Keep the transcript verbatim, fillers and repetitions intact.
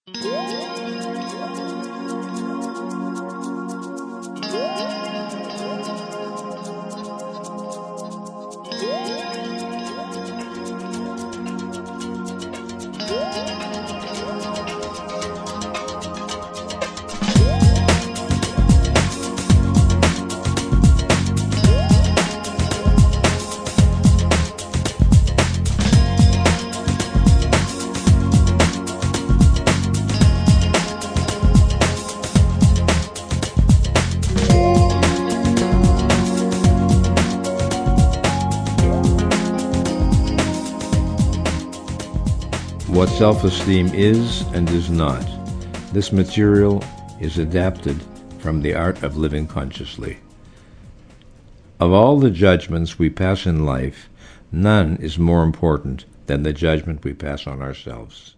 What self-esteem is and is not. This material is adapted from The Art of Living Consciously. Of all the judgments we pass in life, none is more important than the judgment we pass on ourselves.